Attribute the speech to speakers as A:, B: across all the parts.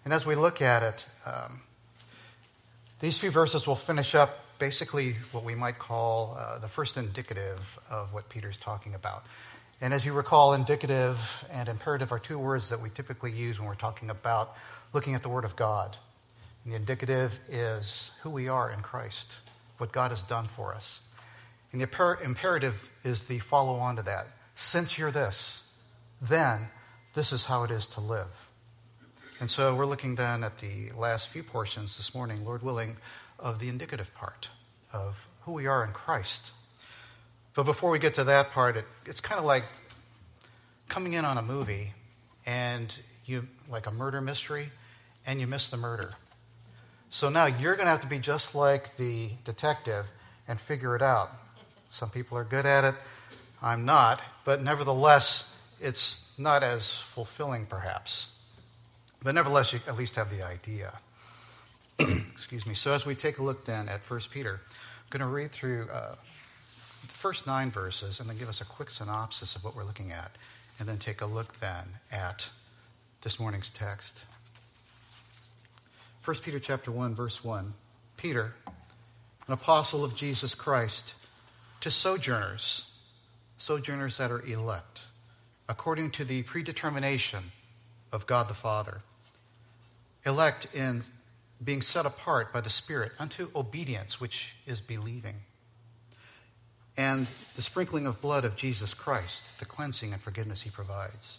A: And as we look at it, these few verses will finish up basically what we might call the first indicative of what Peter's talking about. And as you recall, indicative and imperative are two words that we typically use when we're talking about looking at the Word of God. And the indicative is who we are in Christ, what God has done for us. And the imperative is the follow-on to that. Since you're this, then this is how it is to live. And so we're looking then at the last few portions this morning, Lord willing, of the indicative part of who we are in Christ. But before we get to that part, it's kind of like coming in on a movie and you like a murder mystery and you miss the murder. So now you're going to have to be just like the detective and figure it out. Some people are good at it. I'm not. But nevertheless, it's not as fulfilling perhaps. But nevertheless, you at least have the idea. Excuse me. So as we take a look then at 1 Peter, I'm going to read through the first 9 verses and then give us a quick synopsis of what we're looking at. And then take a look then at this morning's text. 1 Peter chapter 1, verse 1. Peter, an apostle of Jesus Christ, to sojourners that are elect, according to the predetermination of God the Father, elect in being set apart by the Spirit unto obedience, which is believing, and the sprinkling of blood of Jesus Christ, the cleansing and forgiveness he provides,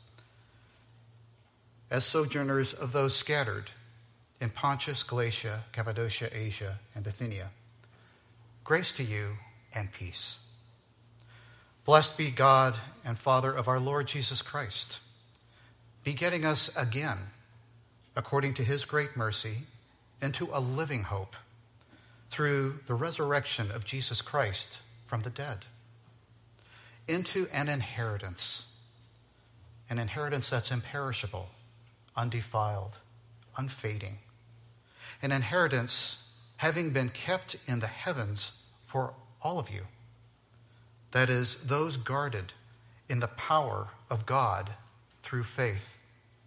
A: as sojourners of those scattered in Pontus, Galatia, Cappadocia, Asia, and Bithynia. Grace to you and peace. Blessed be God and Father of our Lord Jesus Christ, begetting us again, according to his great mercy, into a living hope, through the resurrection of Jesus Christ from the dead, into an inheritance that's imperishable, undefiled, unfading, an inheritance having been kept in the heavens for all of you, that is, those guarded in the power of God through faith,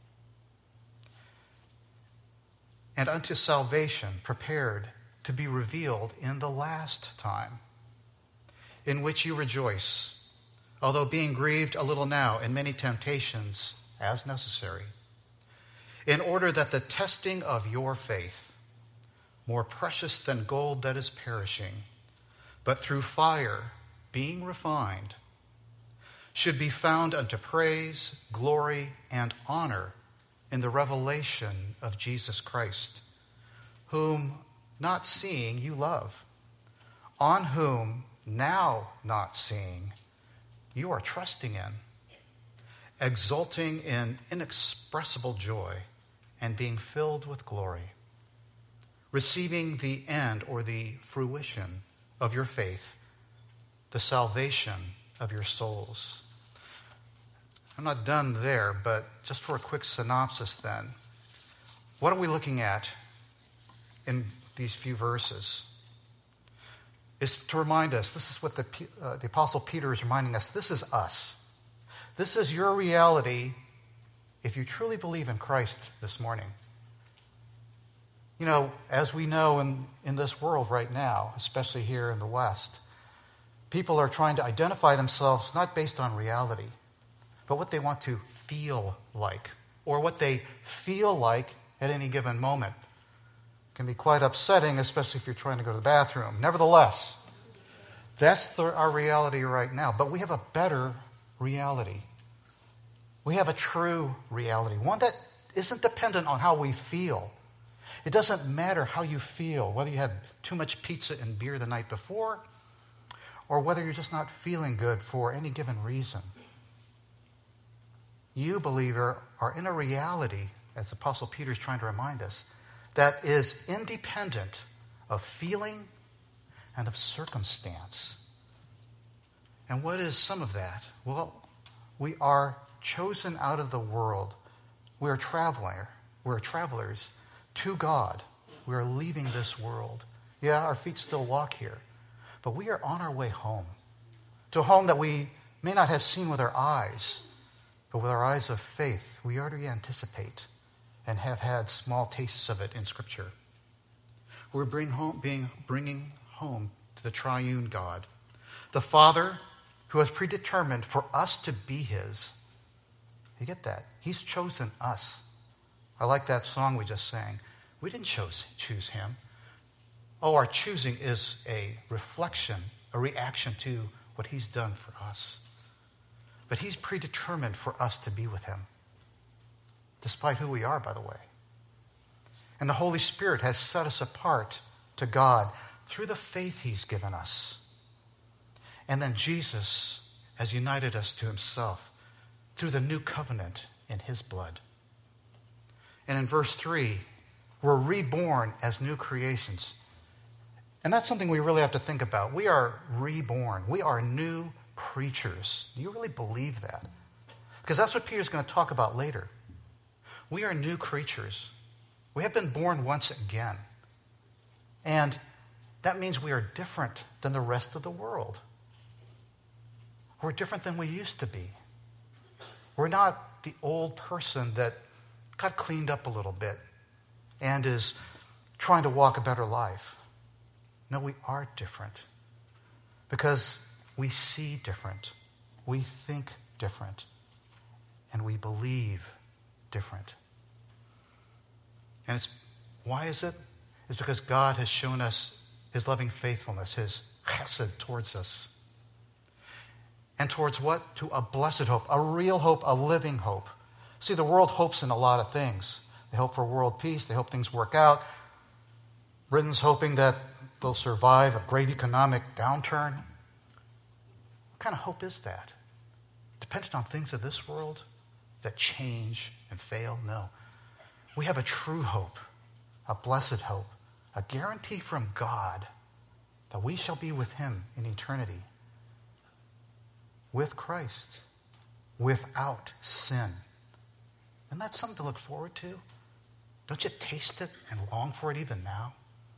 A: and unto salvation prepared to be revealed in the last time, in which you rejoice, although being grieved a little now in many temptations as necessary, in order that the testing of your faith, more precious than gold that is perishing, but through fire being refined, should be found unto praise, glory, and honor in the revelation of Jesus Christ, whom not seeing you love, on whom now not seeing you are trusting in, exulting in inexpressible joy and being filled with glory, receiving the end or the fruition of your faith, the salvation of your souls. I'm not done there, but just for a quick synopsis then, what are we looking at in these few verses? Is to remind us, this is what the Apostle Peter is reminding us, this is us. This is your reality if you truly believe in Christ this morning. You know, as we know in this world right now, especially here in the West, people are trying to identify themselves not based on reality, but what they want to feel like, or what they feel like at any given moment. It can be quite upsetting, especially if you're trying to go to the bathroom. Nevertheless, that's our reality right now. But we have a better reality. We have a true reality, one that isn't dependent on how we feel. It doesn't matter how you feel, whether you had too much pizza and beer the night before, or whether you're just not feeling good for any given reason. You, believer, are in a reality, as Apostle Peter is trying to remind us, that is independent of feeling and of circumstance. And what is some of that? Well, we are chosen out of the world. We are travelers to God. We are leaving this world. Yeah, our feet still walk here, but we are on our way home, to a home that we may not have seen with our eyes, but with our eyes of faith, we already anticipate and have had small tastes of it in Scripture. We're bringing home to the triune God, the Father who has predetermined for us to be his. You get that? He's chosen us. I like that song we just sang. We didn't choose him. Oh, our choosing is a reflection, a reaction to what he's done for us. But he's predetermined for us to be with him, despite who we are, by the way. And the Holy Spirit has set us apart to God through the faith he's given us. And then Jesus has united us to himself through the new covenant in his blood. And in verse 3, we're reborn as new creations. And that's something we really have to think about. We are reborn. We are new creatures. Do you really believe that? Because that's what Peter's going to talk about later. We are new creatures. We have been born once again. And that means we are different than the rest of the world. We're different than we used to be. We're not the old person that got cleaned up a little bit and is trying to walk a better life. No, we are different because we see different, we think different, and we believe different. And why is it? It's because God has shown us his loving faithfulness, his chesed towards us. And towards what? To a blessed hope, a real hope, a living hope. See, the world hopes in a lot of things. They hope for world peace. They hope things work out. Britain's hoping that they'll survive a great economic downturn. What kind of hope is that? Dependent on things of this world that change and fail? No. We have a true hope, a blessed hope, a guarantee from God that we shall be with him in eternity. With Christ, without sin. Isn't that something to look forward to? Don't you taste it and long for it even now?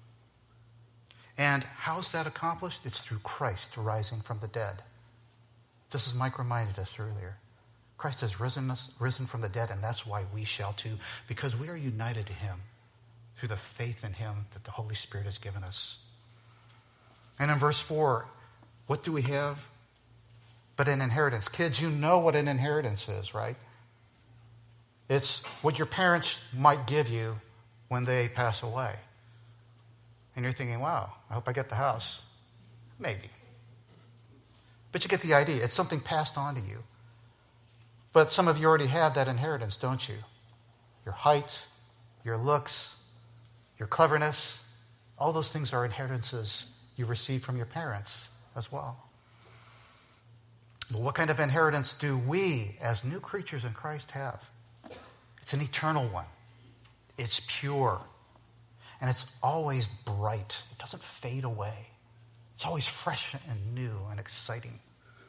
A: And how's that accomplished? It's through Christ rising from the dead. Just as Mike reminded us earlier. Christ has risen from the dead, and that's why we shall too, because we are united to him through the faith in him that the Holy Spirit has given us. And in verse 4, what do we have? But an inheritance. Kids, you know what an inheritance is, right? It's what your parents might give you when they pass away. And you're thinking, wow, I hope I get the house. Maybe. But you get the idea. It's something passed on to you. But some of you already have that inheritance, don't you? Your height, your looks, your cleverness, all those things are inheritances you've received from your parents as well. But what kind of inheritance do we, as new creatures in Christ, have? It's an eternal one. It's pure. And it's always bright. It doesn't fade away. It's always fresh and new and exciting.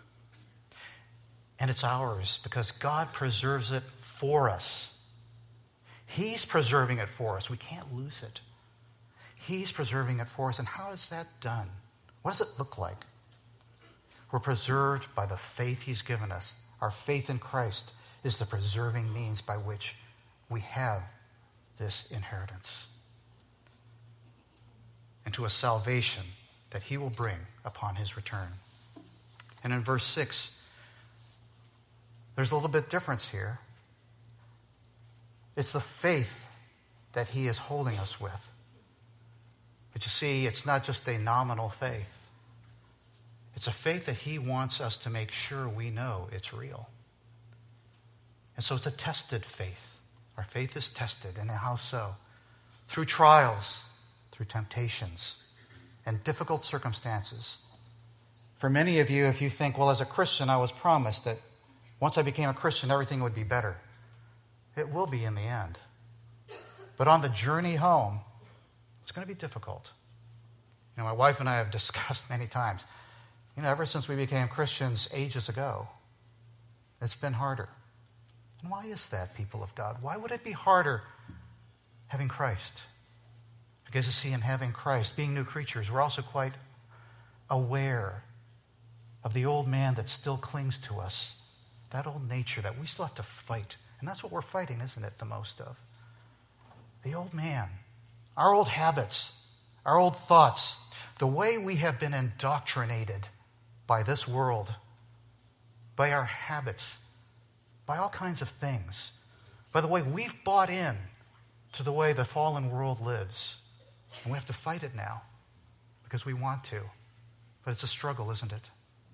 A: And it's ours because God preserves it for us. He's preserving it for us. We can't lose it. He's preserving it for us. And how is that done? What does it look like? We're preserved by the faith he's given us. Our faith in Christ is the preserving means by which we have this inheritance. And to a salvation that he will bring upon his return. And in verse 6, there's a little bit difference here. It's the faith that he is holding us with. But you see, it's not just a nominal faith. It's a faith that he wants us to make sure we know it's real. And so it's a tested faith. Our faith is tested. And how so? Through trials, through temptations, and difficult circumstances. For many of you, if you think, well, as a Christian, I was promised that once I became a Christian, everything would be better. It will be in the end. But on the journey home, it's going to be difficult. You know, my wife and I have discussed many times, ever since we became Christians ages ago, it's been harder. And why is that, people of God? Why would it be harder having Christ? Because you see, in having Christ, being new creatures, we're also quite aware of the old man that still clings to us, that old nature that we still have to fight. And that's what we're fighting, isn't it, the most of? the old man, our old habits, our old thoughts, the way we have been indoctrinated by this world, by our habits, by all kinds of things, by the way we've bought in to the way the fallen world lives. And we have to fight it now because we want to. But it's a struggle, isn't it?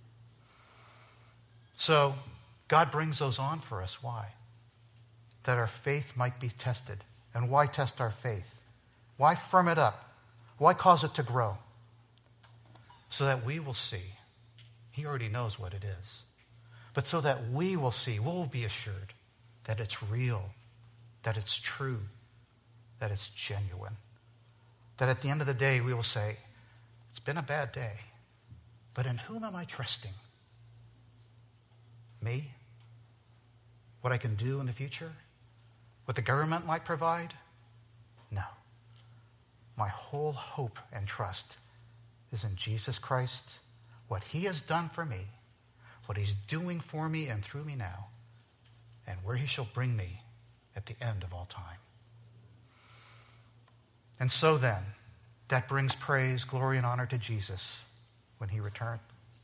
A: So God brings those on for us. Why? That our faith might be tested. And why test our faith? Why firm it up? Why cause it to grow? So that we will see. He already knows what it is. But so that we will see, we'll be assured that it's real, that it's true, that it's genuine. That at the end of the day we will say, it's been a bad day, but in whom am I trusting? Me? What I can do in the future? What the government might provide? No. My whole hope and trust is in Jesus Christ, what he has done for me, what he's doing for me and through me now, and where he shall bring me at the end of all time. And so then, that brings praise, glory, and honor to Jesus when he returns.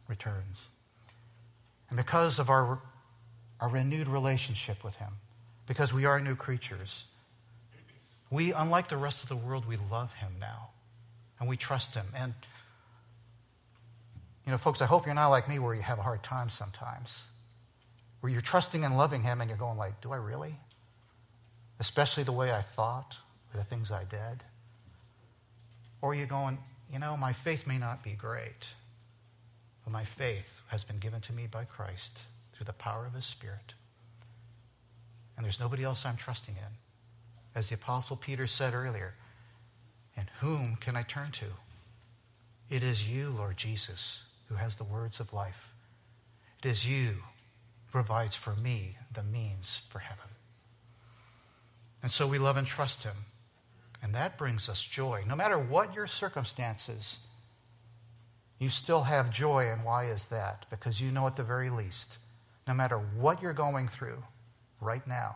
A: And because of our renewed relationship with him, because we are new creatures, we, unlike the rest of the world, we love him now. And we trust him. And, folks, I hope you're not like me where you have a hard time sometimes. Where you're trusting and loving him and you're going like, do I really? Especially the way I thought, or the things I did. Or you're going, my faith may not be great, but my faith has been given to me by Christ through the power of his Spirit. And there's nobody else I'm trusting in. As the Apostle Peter said earlier, and whom can I turn to? It is you, Lord Jesus, who has the words of life. It is you who provides for me the means for heaven. And so we love and trust him. And that brings us joy. No matter what your circumstances, you still have joy. And why is that? Because you know at the very least, no matter what you're going through right now,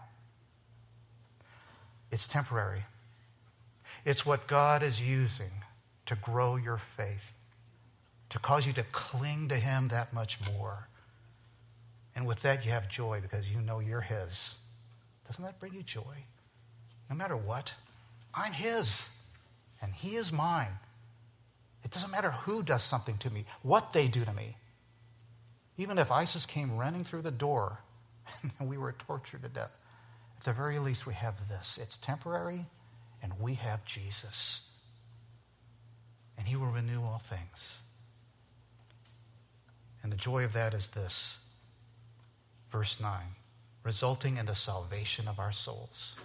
A: it's temporary. It's what God is using to grow your faith, to cause you to cling to him that much more. And with that, you have joy because you know you're his. Doesn't that bring you joy? No matter what, I'm his, and he is mine. It doesn't matter who does something to me, what they do to me. Even if ISIS came running through the door and we were tortured to death, at the very least we have this. It's temporary, and we have Jesus. And he will renew all things. And the joy of that is this. Verse 9, resulting in the salvation of our souls.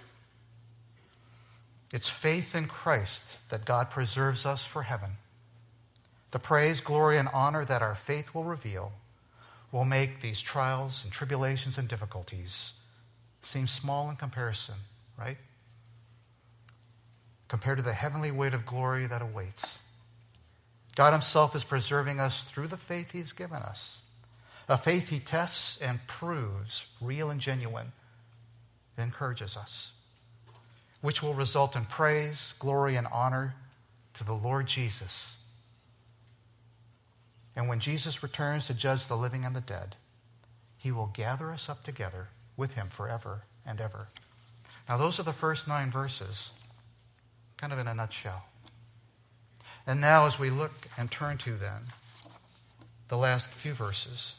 A: It's faith in Christ that God preserves us for heaven. The praise, glory, and honor that our faith will reveal will make these trials and tribulations and difficulties seem small in comparison, right? Compared to the heavenly weight of glory that awaits. God himself is preserving us through the faith he's given us. A faith he tests and proves real and genuine. It encourages us, which will result in praise, glory, and honor to the Lord Jesus. And when Jesus returns to judge the living and the dead, he will gather us up together with him forever and ever. Now, those are the first 9 verses, kind of in a nutshell. And now as we look and turn to then the last few verses,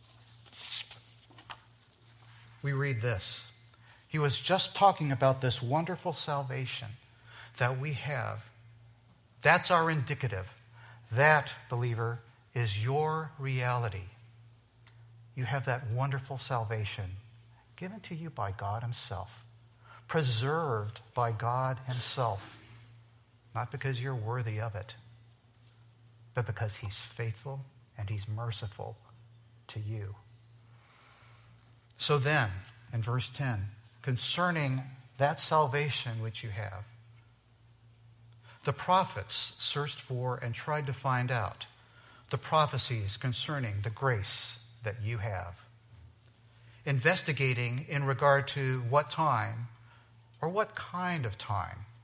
A: we read this. He was just talking about this wonderful salvation that we have. That's our indicative. That, believer, is your reality. You have that wonderful salvation given to you by God himself, preserved by God himself, not because you're worthy of it, but because he's faithful and he's merciful to you. So then, in verse 10, concerning that salvation which you have, the prophets searched for and tried to find out the prophecies concerning the grace that you have, investigating in regard to what time or what kind of time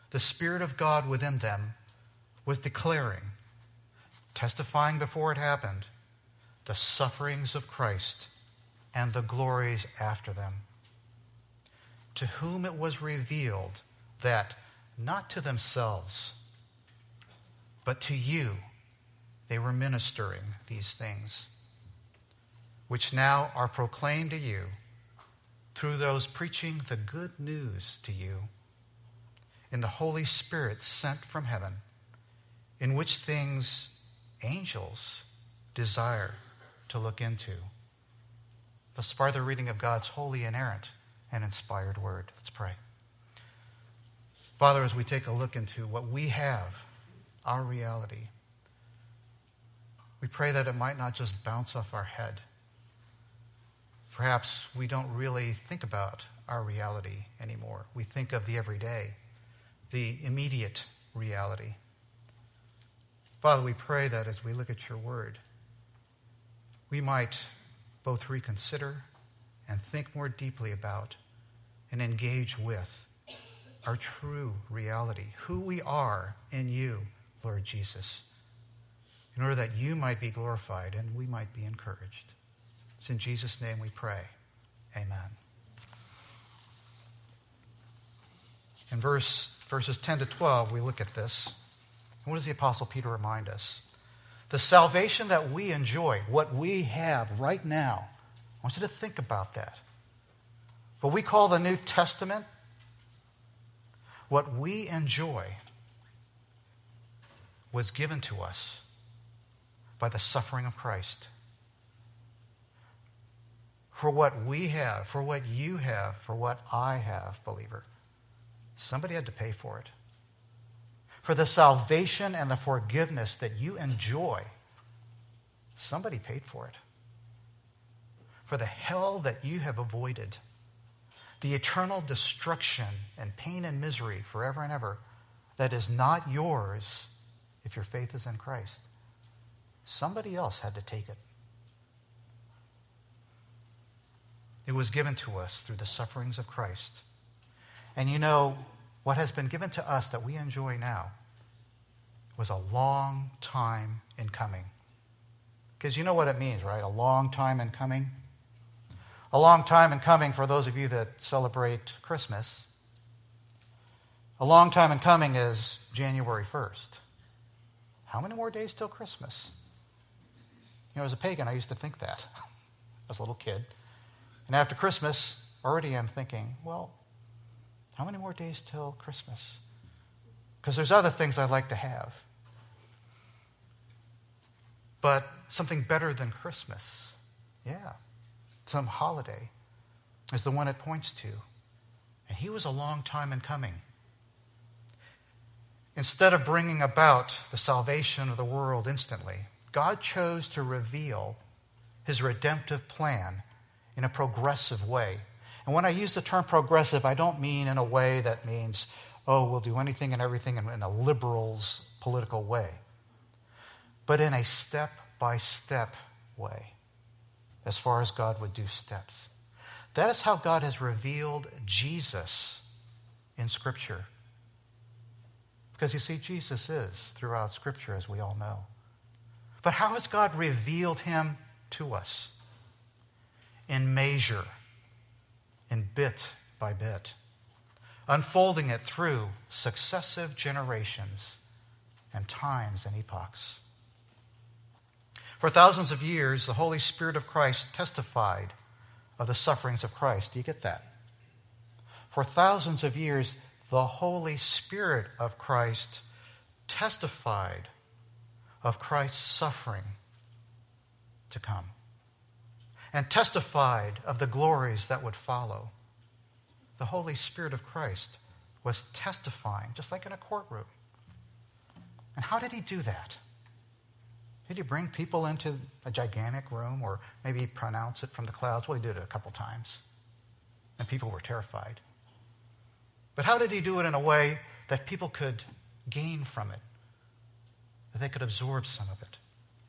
A: the Spirit of God within them was declaring, testifying before it happened, the sufferings of Christ and the glories after them. To whom it was revealed that not to themselves, but to you they were ministering these things, which now are proclaimed to you through those preaching the good news to you in the Holy Spirit sent from heaven, in which things angels desire to look into. Thus far the reading of God's holy, inerrant, and inspired word. Let's pray. Father, as we take a look into what we have, our reality, we pray that it might not just bounce off our head. Perhaps we don't really think about our reality anymore. We think of the everyday, the immediate reality. Father, we pray that as we look at your word, we might both reconsider and think more deeply about and engage with our true reality, who we are in you, Lord Jesus, in order that you might be glorified and we might be encouraged. It's in Jesus' name we pray. Amen. In verses 10 to 12, we look at this. And what does the Apostle Peter remind us? The salvation that we enjoy, what we have right now, I want you to think about that. What we call the New Testament, what we enjoy was given to us by the suffering of Christ. For what we have, for what you have, for what I have, believer, somebody had to pay for it. For the salvation and the forgiveness that you enjoy, somebody paid for it. For the hell that you have avoided, the eternal destruction and pain and misery forever and ever, that is not yours if your faith is in Christ. Somebody else had to take it. It was given to us through the sufferings of Christ. And you know, what has been given to us that we enjoy now was a long time in coming. Because you know what it means, right? A long time in coming. A long time in coming for those of you that celebrate Christmas. A long time in coming is January 1st. How many more days till Christmas? You know, as a pagan, I used to think that as a little kid. And after Christmas, already I'm thinking, well, how many more days till Christmas? Because there's other things I'd like to have. But something better than Christmas, yeah, some holiday, is the one it points to. And he was a long time in coming. Instead of bringing about the salvation of the world instantly, God chose to reveal his redemptive plan in a progressive way. And when I use the term progressive, I don't mean in a way that means, oh, we'll do anything and everything in a liberal's political way, but in a step-by-step way, as far as God would do steps. That is how God has revealed Jesus in Scripture. Because you see, Jesus is throughout Scripture, as we all know. But how has God revealed him to us? In measure, in bit by bit, unfolding it through successive generations and times and epochs. For thousands of years, the Holy Spirit of Christ testified of the sufferings of Christ. Do you get that? For thousands of years, the Holy Spirit of Christ testified of Christ's suffering to come, and testified of the glories that would follow. The Holy Spirit of Christ was testifying, just like in a courtroom. And how did he do that? Did he bring people into a gigantic room, or maybe pronounce it from the clouds? Well, he did it a couple times, and people were terrified. But how did he do it in a way that people could gain from it, that they could absorb some of it?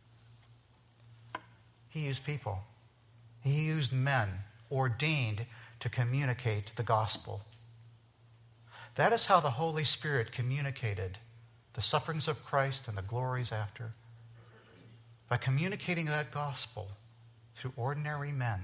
A: He used people. He used men ordained to communicate the gospel. That is how the Holy Spirit communicated the sufferings of Christ and the glories after, by communicating that gospel through ordinary men.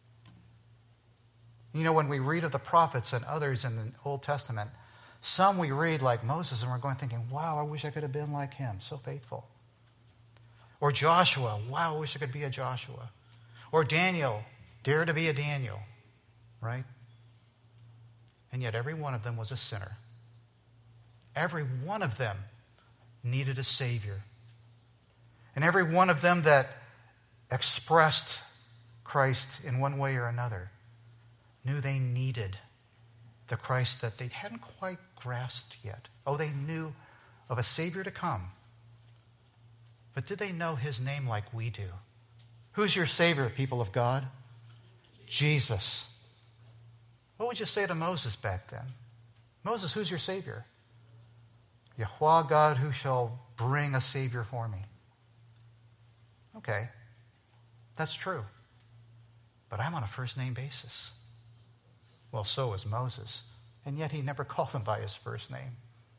A: You know, when we read of the prophets and others in the Old Testament, some we read like Moses and we're going thinking, wow, I wish I could have been like him, so faithful. Or Joshua, wow, I wish I could be a Joshua. Or Daniel, dare to be a Daniel, right? And yet every one of them was a sinner. Every one of them needed a Savior. And every one of them that expressed Christ in one way or another knew they needed the Christ that they hadn't quite grasped yet. Oh, they knew of a Savior to come. But did they know his name like we do? Who's your Savior, people of God? Jesus. What would you say to Moses back then? Moses, who's your Savior? Yahweh God, who shall bring a Savior for me. Okay, that's true. But I'm on a first-name basis. Well, so is Moses. And yet he never called him by his first name.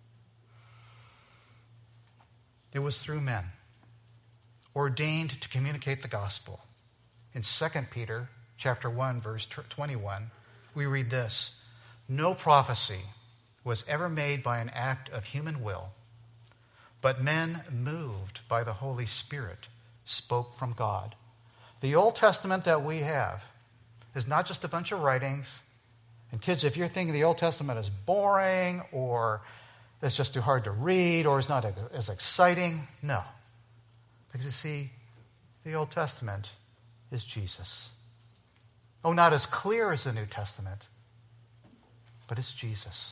A: It was through men, ordained to communicate the gospel. In 2 Peter chapter 1, verse 21, we read this: no prophecy was ever made by an act of human will, but men moved by the Holy Spirit spoke from God. The Old Testament that we have is not just a bunch of writings. And kids, if you're thinking the Old Testament is boring or it's just too hard to read or it's not as exciting, no. Because you see, the Old Testament is Jesus. Oh, not as clear as the New Testament, but it's Jesus.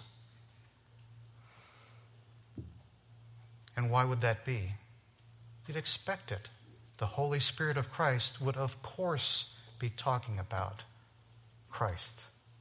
A: And why would that be? You'd expect it. The Holy Spirit of Christ would, of course, be talking about Christ.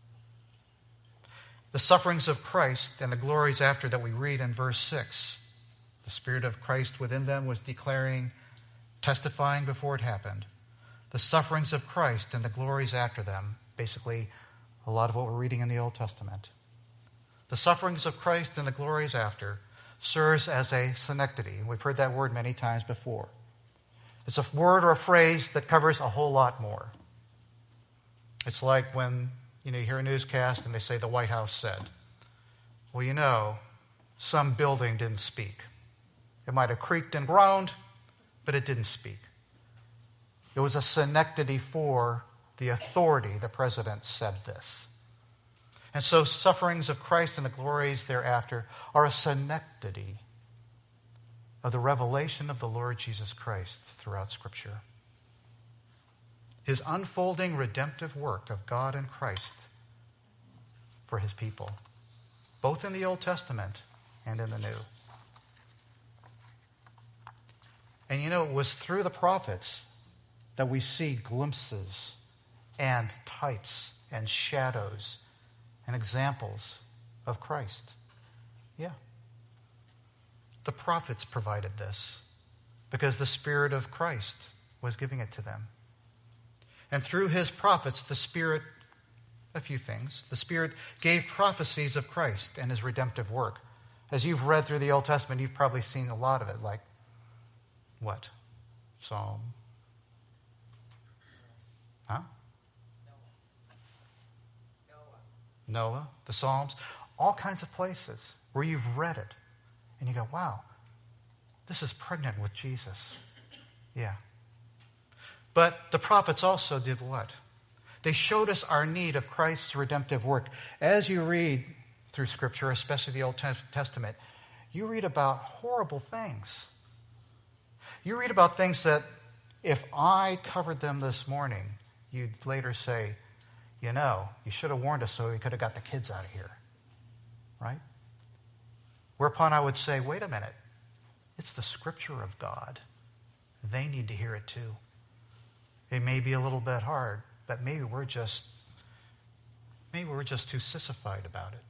A: The sufferings of Christ and the glories after that we read in verse 6. The Spirit of Christ within them was declaring, testifying before it happened. The sufferings of Christ and the glories after them, basically a lot of what we're reading in the Old Testament. The sufferings of Christ and the glories after serves as a synecdoche. We've heard that word many times before. It's a word or a phrase that covers a whole lot more. It's like when you hear a newscast and they say the White House said. Well, some building didn't speak. It might have creaked and groaned, but it didn't speak. It was a synecdoche for the authority. The president said this. And so sufferings of Christ and the glories thereafter are a synecdoche of the revelation of the Lord Jesus Christ throughout Scripture. His unfolding redemptive work of God and Christ for his people, both in the Old Testament and in the New. And it was through the prophets that we see glimpses and types and shadows and examples of Christ. Yeah. The prophets provided this because the Spirit of Christ was giving it to them. And through his prophets, the Spirit, a few things. The Spirit gave prophecies of Christ and his redemptive work. As you've read through the Old Testament, you've probably seen a lot of it, like what? Psalm. Huh? Noah, the Psalms, all kinds of places where you've read it. And you go, wow, this is pregnant with Jesus. Yeah. But the prophets also did what? They showed us our need of Christ's redemptive work. As you read through Scripture, especially the Old Testament, you read about horrible things. You read about things that if I covered them this morning, you'd later say, you should have warned us so we could have got the kids out of here. Right? Whereupon I would say, wait a minute. It's the Scripture of God. They need to hear it too. It may be a little bit hard, but maybe we're just too sissified about it.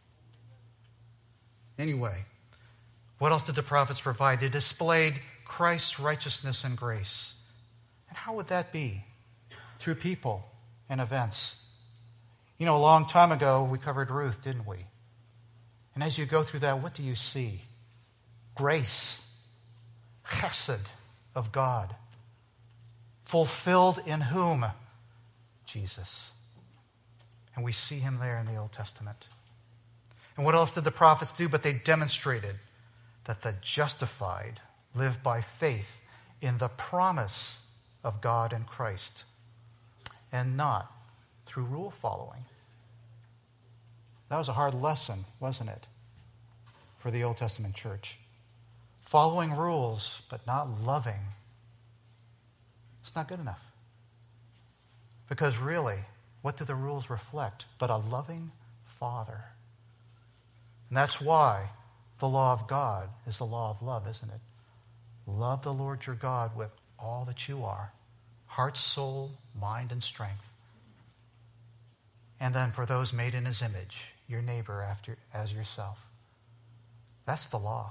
A: Anyway, what else did the prophets provide? They displayed Christ's righteousness and grace. And how would that be? Through people and events. A long time ago, we covered Ruth, didn't we? And as you go through that, what do you see? Grace, chesed of God, fulfilled in whom? Jesus. And we see him there in the Old Testament. And what else did the prophets do? But they demonstrated that the justified live by faith in the promise of God in Christ, and not through rule following. That was a hard lesson, wasn't it, for the Old Testament church? Following rules, but not loving. It's not good enough. Because really, what do the rules reflect but a loving Father? And that's why the law of God is the law of love, isn't it? Love the Lord your God with all that you are, heart, soul, mind, and strength. And then for those made in his image, your neighbor as yourself. That's the law.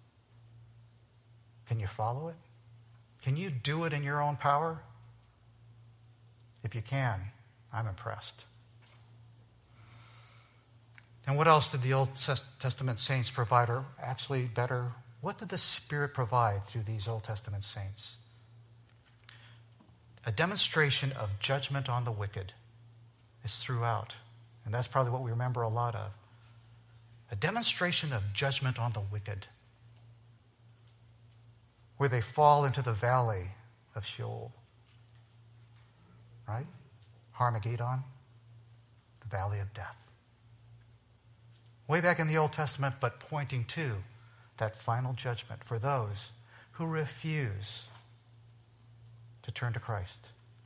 A: Can you follow it? Can you do it in your own power? If you can, I'm impressed. And what else did the Old Testament saints provide? Or actually better, what did the Spirit provide through these Old Testament saints? A demonstration of judgment on the wicked is throughout. And that's probably what we remember a lot of. A demonstration of judgment on the wicked, where they fall into the valley of Sheol. Right? Armageddon, the valley of death. Way back in the Old Testament, but pointing to that final judgment for those who refuse to turn to Christ.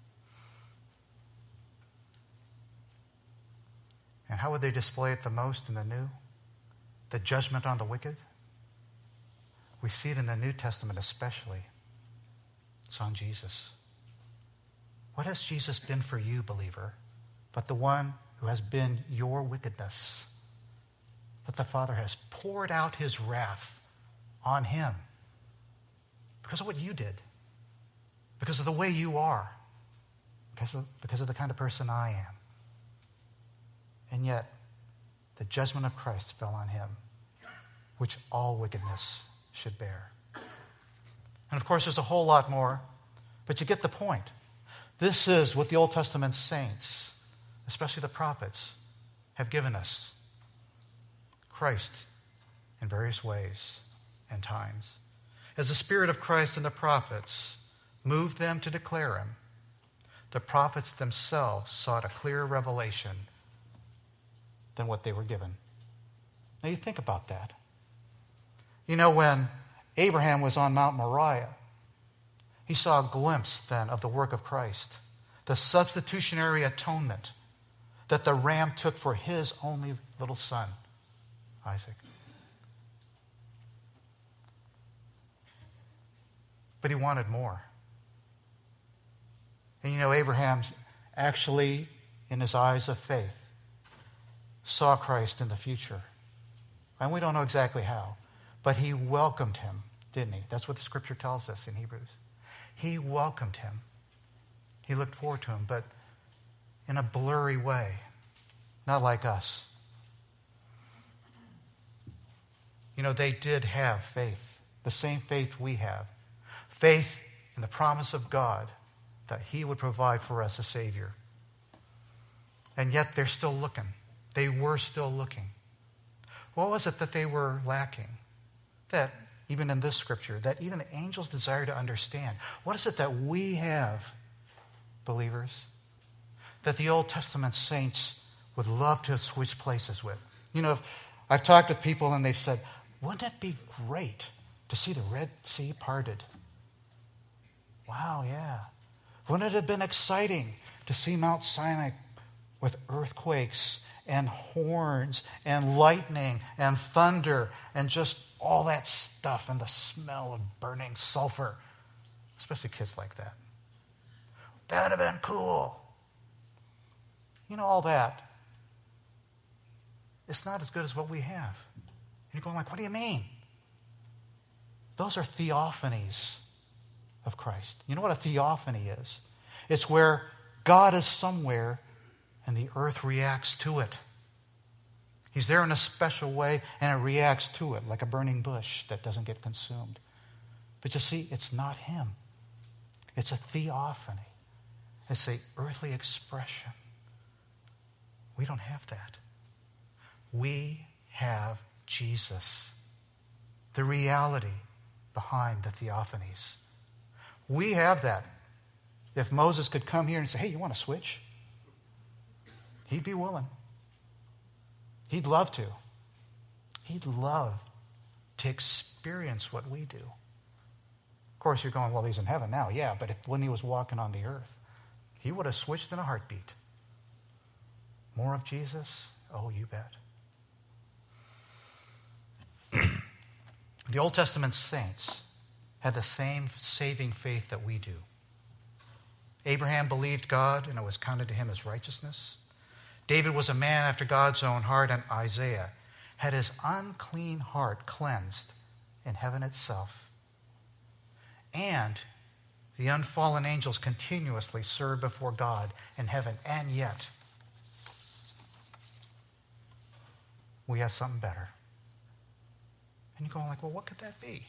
A: And how would they display it the most in the New? The judgment on the wicked? We see it in the New Testament especially. It's on Jesus. What has Jesus been for you, believer, but the one who has been your wickedness? But the Father has poured out his wrath on him because of what you did, because of the way you are, because of the kind of person I am. And yet, the judgment of Christ fell on him, which all wickedness should bear. And of course, there's a whole lot more, but you get the point. This is what the Old Testament saints, especially the prophets, have given us. Christ in various ways and times. As the Spirit of Christ and the prophets moved them to declare him, the prophets themselves sought a clearer revelation than what they were given. Now you think about that. You know, when Abraham was on Mount Moriah, he saw a glimpse then of the work of Christ, the substitutionary atonement that the ram took for his only little son, Isaac. But he wanted more. And you know, Abraham's actually, in his eyes of faith, saw Christ in the future. And we don't know exactly how, but he welcomed him, didn't he? That's what the scripture tells us in Hebrews. He welcomed him. He looked forward to him, but in a blurry way, not like us. You know, they did have faith, the same faith we have. Faith in the promise of God that he would provide for us a Savior. And yet they're still looking. They were still looking. What was it that they were lacking? That, even in this scripture, that even the angels desire to understand. What is it that we have, believers, that the Old Testament saints would love to switch places with? You know, I've talked with people and they've said, wouldn't it be great to see the Red Sea parted? Wow, yeah. Wouldn't it have been exciting to see Mount Sinai with earthquakes and horns and lightning and thunder and just all that stuff and the smell of burning sulfur? Especially kids like that. That would have been cool. You know, all that. It's not as good as what we have. And you're going like, what do you mean? Those are theophanies of Christ. You know what a theophany is? It's where God is somewhere and the earth reacts to it. He's there in a special way, and it reacts to it like a burning bush that doesn't get consumed. But you see, it's not him. It's a theophany. It's an earthly expression. We don't have that. We have Jesus, the reality behind the theophanies. We have that. If Moses could come here and say, hey, you want to switch? He'd be willing. He'd love to. He'd love to experience what we do. Of course, you're going, well, he's in heaven now. Yeah, but when he was walking on the earth, he would have switched in a heartbeat. More of Jesus? Oh, you bet. The Old Testament saints had the same saving faith that we do. Abraham believed God, and it was counted to him as righteousness. David was a man after God's own heart, and Isaiah had his unclean heart cleansed in heaven itself. And the unfallen angels continuously serve before God in heaven, and yet we have something better. And you're going like, well, what could that be?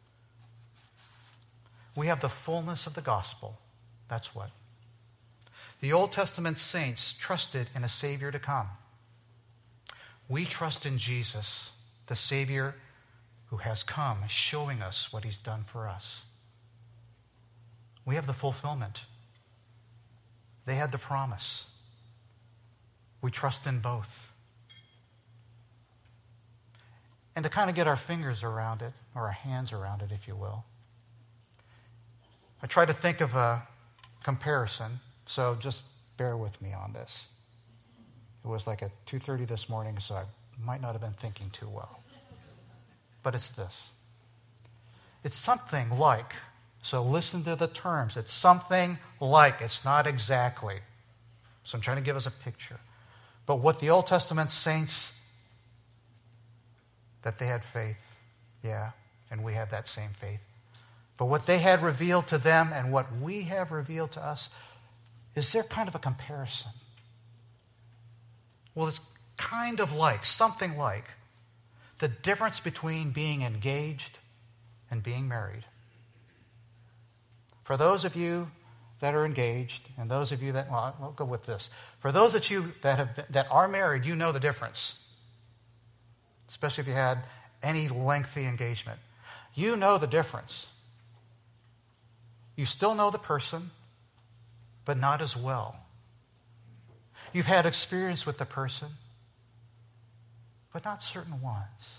A: We have the fullness of the gospel. That's what. The Old Testament saints trusted in a Savior to come. We trust in Jesus, the Savior who has come, showing us what he's done for us. We have the fulfillment. They had the promise. We trust in both. And to kind of get our fingers around it, or our hands around it, if you will, I try to think of a comparison, so just bear with me on this. It was like at 2:30 this morning, so I might not have been thinking too well. But it's this. It's something like, so listen to the terms, it's something like, it's not exactly. So I'm trying to give us a picture. But what the Old Testament saints, that they had faith, yeah, and we have that same faith. But what they had revealed to them and what we have revealed to us, is there kind of a comparison? Well, it's kind of like, something like, the difference between being engaged and being married. For those of you that are engaged, and those of you that, well, I'll go with this. For those of you that are married, you know the difference. Especially if you had any lengthy engagement. You know the difference. You still know the person, but not as well. You've had experience with the person, but not certain ones.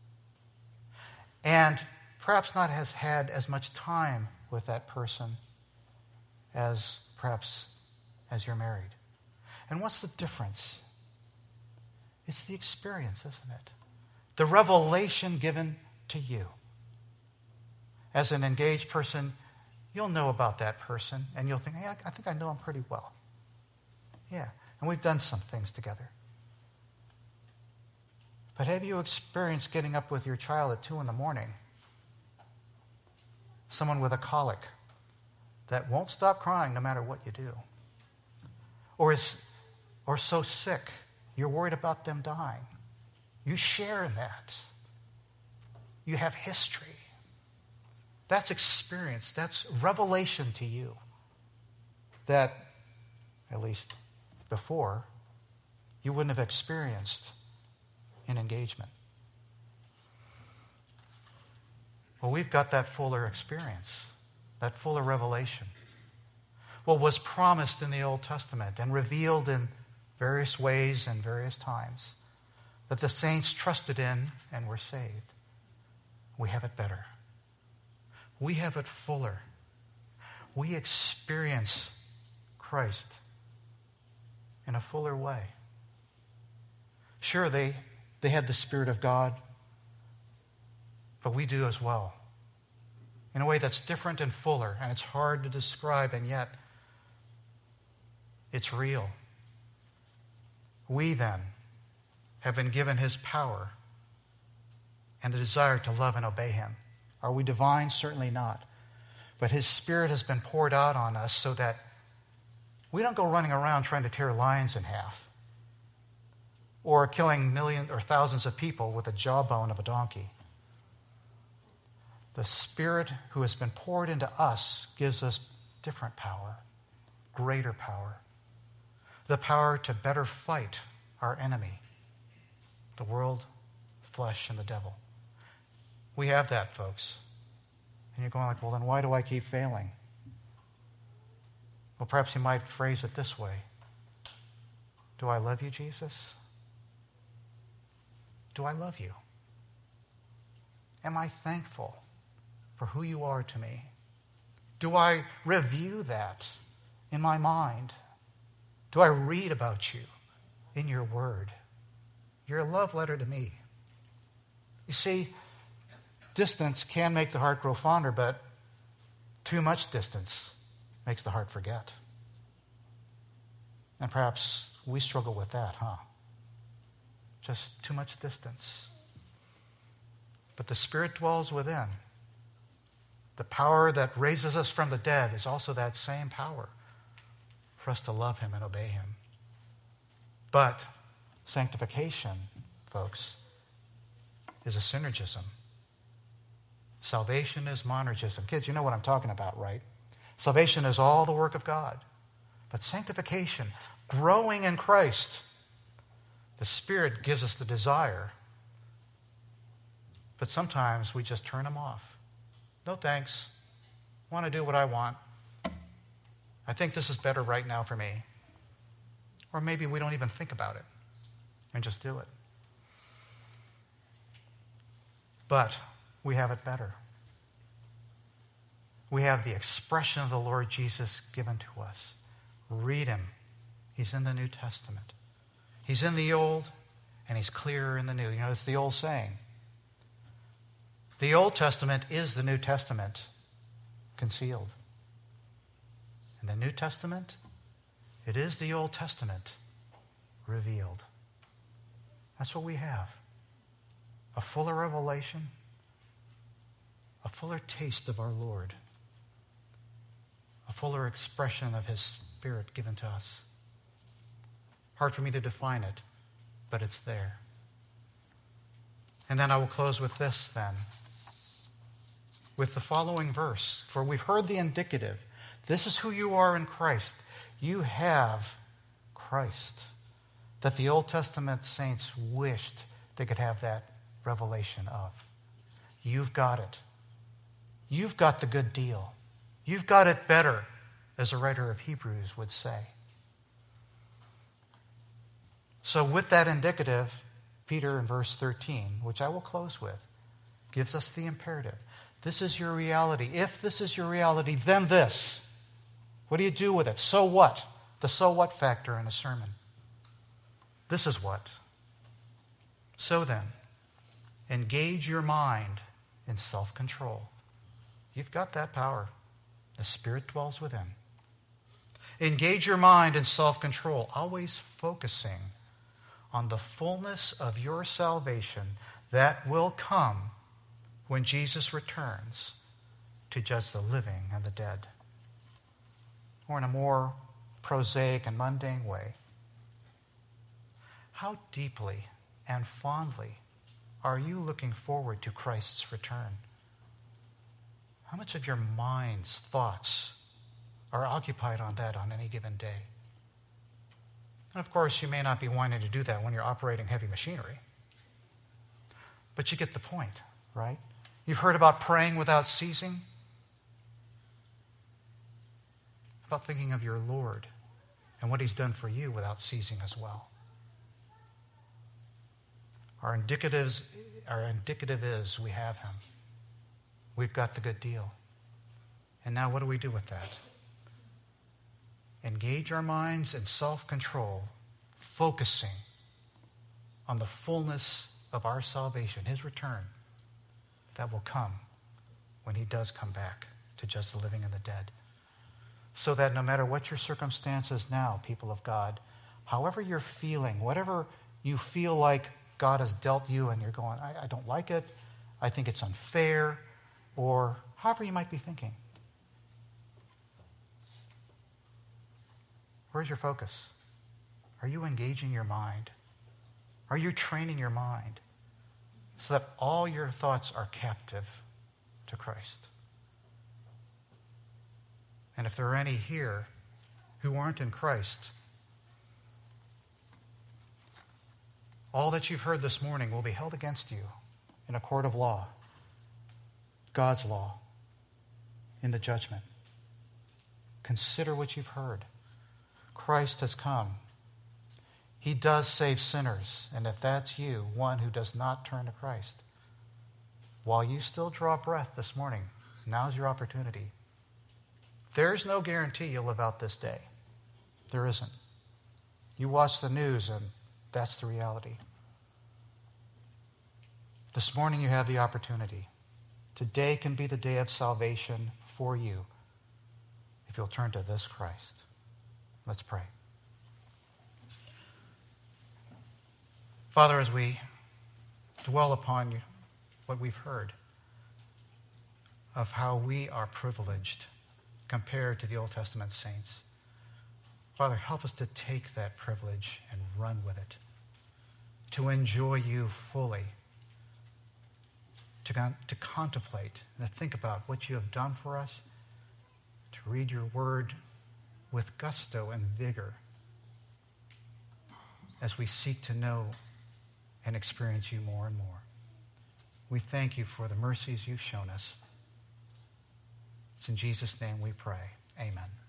A: And perhaps not has had as much time with that person as perhaps as you're married. And what's the difference? It's the experience, isn't it? The revelation given to you. As an engaged person, you'll know about that person, and you'll think, hey, I think I know him pretty well. Yeah, and we've done some things together. But have you experienced getting up with your child at 2 a.m, someone with a colic that won't stop crying no matter what you do? Or so sick, you're worried about them dying. You share in that. You have history. That's experience. That's revelation to you. That, at least before, you wouldn't have experienced in engagement. Well, we've got that fuller experience, that fuller revelation. What was promised in the Old Testament and revealed in various ways and various times, that the saints trusted in and were saved. We have it better. We have it fuller. We experience Christ in a fuller way. Sure, they had the Spirit of God, but we do as well. In a way that's different and fuller, and it's hard to describe, and yet it's real. We then have been given his power and the desire to love and obey him. Are we divine? Certainly not. But his Spirit has been poured out on us so that we don't go running around trying to tear lions in half or killing millions or thousands of people with the jawbone of a donkey. The Spirit who has been poured into us gives us different power, greater power. The power to better fight our enemy, the world, flesh, and the devil. We have that, folks. And you're going like, well, then why do I keep failing? Well, perhaps you might phrase it this way. Do I love you, Jesus? Do I love you? Am I thankful for who you are to me? Do I review that in my mind? Do I read about you in your word? You're a love letter to me. You see, distance can make the heart grow fonder, but too much distance makes the heart forget. And perhaps we struggle with that, huh? Just too much distance. But the Spirit dwells within. The power that raises us from the dead is also that same power for us to love him and obey him. But sanctification, folks, is a synergism. Salvation is monergism. Kids, you know what I'm talking about, right? Salvation is all the work of God. But sanctification, growing in Christ, the Spirit gives us the desire. But sometimes we just turn him off. No thanks. I want to do what I want. I think this is better right now for me. Or maybe we don't even think about it and just do it. But we have it better. We have the expression of the Lord Jesus given to us. Read him. He's in the New Testament. He's in the Old, and he's clearer in the New. You know, it's the old saying. The Old Testament is the New Testament concealed. And the New Testament, it is the Old Testament revealed. That's what we have. A fuller revelation, a fuller taste of our Lord, a fuller expression of his Spirit given to us. Hard for me to define it, but it's there. And then I will close with this then, with the following verse. For we've heard the indicative. This is who you are in Christ. You have Christ. That the Old Testament saints wished they could have that revelation of. You've got it. You've got the good deal. You've got it better, as a writer of Hebrews would say. So with that indicative, Peter in verse 13, which I will close with, gives us the imperative. This is your reality. If this is your reality, then this. What do you do with it? So what? The so what factor in a sermon. This is what. So then, engage your mind in self-control. You've got that power. The Spirit dwells within. Engage your mind in self-control, always focusing on the fullness of your salvation that will come when Jesus returns to judge the living and the dead. Or in a more prosaic and mundane way, how deeply and fondly are you looking forward to Christ's return? How much of your mind's thoughts are occupied on that on any given day? And of course, you may not be wanting to do that when you're operating heavy machinery. But you get the point, right? You've heard about praying without ceasing. About thinking of your Lord and what he's done for you without ceasing as well. Our indicative is we have him. We've got the good deal. And now what do we do with that? Engage our minds in self-control, focusing on the fullness of our salvation, his return, that will come when he does come back to judge the living and the dead. So that no matter what your circumstances now, people of God, however you're feeling, whatever you feel like God has dealt you and you're going, I don't like it, I think it's unfair, or however you might be thinking. Where's your focus? Are you engaging your mind Are you training your mind so that all your thoughts are captive to Christ? And if there are any here who aren't in Christ, all that you've heard this morning will be held against you in a court of law, God's law, in the judgment. Consider what you've heard. Christ has come. He does save sinners. And if that's you, one who does not turn to Christ, while you still draw breath this morning, now's your opportunity. There's no guarantee you'll live out this day. There isn't. You watch the news and that's the reality. This morning you have the opportunity. Today can be the day of salvation for you if you'll turn to this Christ. Let's pray. Father, as we dwell upon what we've heard of how we are privileged compared to the Old Testament saints, Father, help us to take that privilege and run with it, to enjoy you fully, to contemplate and to think about what you have done for us, to read your word with gusto and vigor as we seek to know and experience you more and more. We thank you for the mercies you've shown us. It's in Jesus' name we pray. Amen.